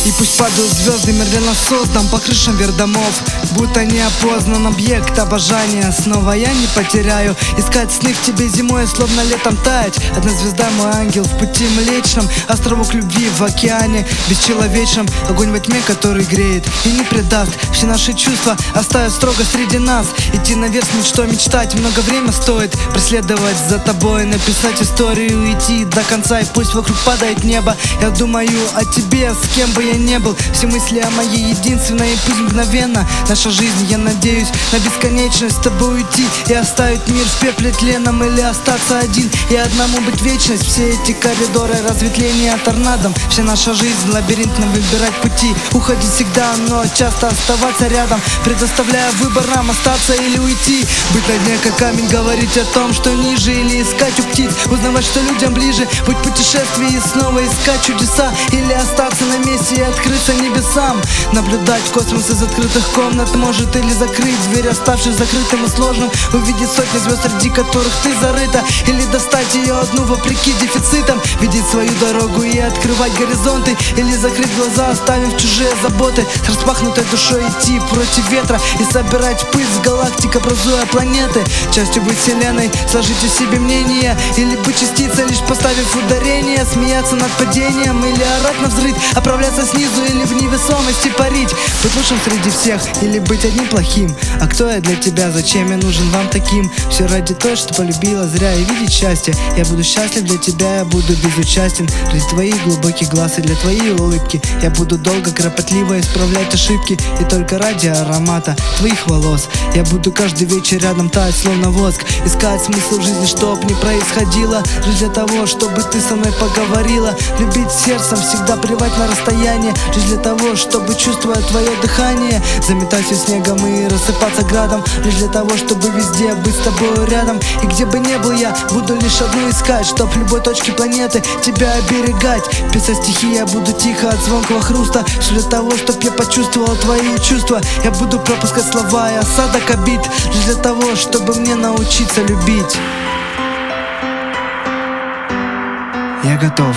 И пусть падают звезды, мир для нас создан по крышам вердомов, будто неопознан объект обожания. Снова я не потеряю искать сны в тебе зимой, словно летом таять. Одна звезда мой ангел в пути млечном, островок любви в океане бесчеловечном. Огонь во тьме, который греет и не предаст. Все наши чувства оставят строго среди нас. Идти наверх мечтой мечтать много время стоит. Преследовать за тобой, написать историю, идти до конца. И пусть вокруг падает небо, я думаю о тебе, с кем бы я не был. Все мысли о моей единственной, и пусть мгновенно наша жизнь, я надеюсь на бесконечность. С тобой уйти и оставить мир в пепле тленом, или остаться один и одному быть вечность. Все эти коридоры разветвления торнадом, вся наша жизнь лабиринтно, выбирать пути, уходить всегда, но часто оставаться рядом, предоставляя выбор нам остаться или уйти. Быть на дне как камень, говорить о том, что ниже, или искать у птиц, узнавать, что людям ближе. Быть в путешествии и снова искать чудеса, или остаться на месте и открыться небесам. Наблюдать космос из открытых комнат, может, или закрыть дверь, оставшись закрытым и сложным. Увидеть сотни звезд, среди которых ты зарыта, или достать ее одну вопреки дефицитам. Видеть свою дорогу и открывать горизонты, или закрыть глаза, оставив чужие заботы. С распахнутой душой идти против ветра и собирать пыль с галактик, образуя планеты. Частью быть вселенной, сложить о себе мнение, или быть частицей, лишь поставив ударение. Смеяться над падением или орать на взрыв, отправляться снизу или в невесомости парить. Быть лучшим среди всех или быть одним плохим. А кто я для тебя, зачем я нужен вам таким? Все ради той, что полюбила зря, и видеть счастье. Я буду счастлив для тебя, я буду безучастен. Ради твоих глубоких глаз и для твоей улыбки я буду долго, кропотливо исправлять ошибки. И только ради аромата твоих волос я буду каждый вечер рядом таять, словно воск. Искать смысл в жизни, чтоб не происходило, лишь для того, чтобы ты со мной поговорила. Любить сердцем, всегда плевать на расстояние, лишь для того, чтобы, чувствуя твое дыхание, заметать все снегом и рассыпаться градом, лишь для того, чтобы везде быть с тобой рядом. И где бы ни был я, буду лишь одну искать, чтоб в любой точке планеты тебя оберегать. Писать стихи я буду тихо от звонкого хруста, все для того, чтоб я почувствовал твои чувства. Я буду пропускать слова и осадок обид, лишь для того, чтобы мне научиться любить. Я готов.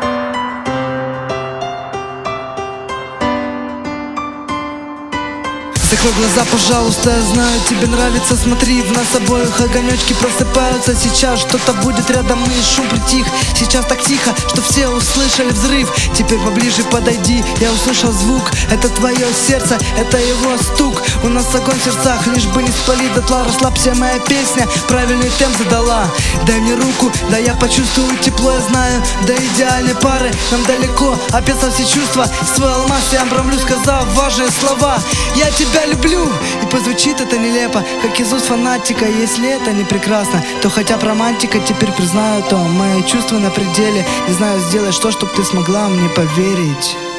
Закрой глаза, пожалуйста, я знаю, тебе нравится. Смотри, в нас обоих огонечки просыпаются. Сейчас что-то будет рядом, и шум притих. Сейчас так тихо, что все услышали взрыв. Теперь поближе подойди, я услышал звук. Это твое сердце, это его стук. У нас огонь в сердцах, лишь бы не спалить дотла. Расслабься, моя песня правильный темп задала. Дай мне руку, да я почувствую тепло. Я знаю, до идеальной пары нам далеко. Описав все чувства, свой алмаз я обрамлю, сказав важные слова. Я тебя люблю, и позвучит это нелепо, как из уст фанатика. Если это не прекрасно, то хотя б романтика. Теперь признаю то, мои чувства на пределе. Не знаю, сделай что, чтоб ты смогла мне поверить.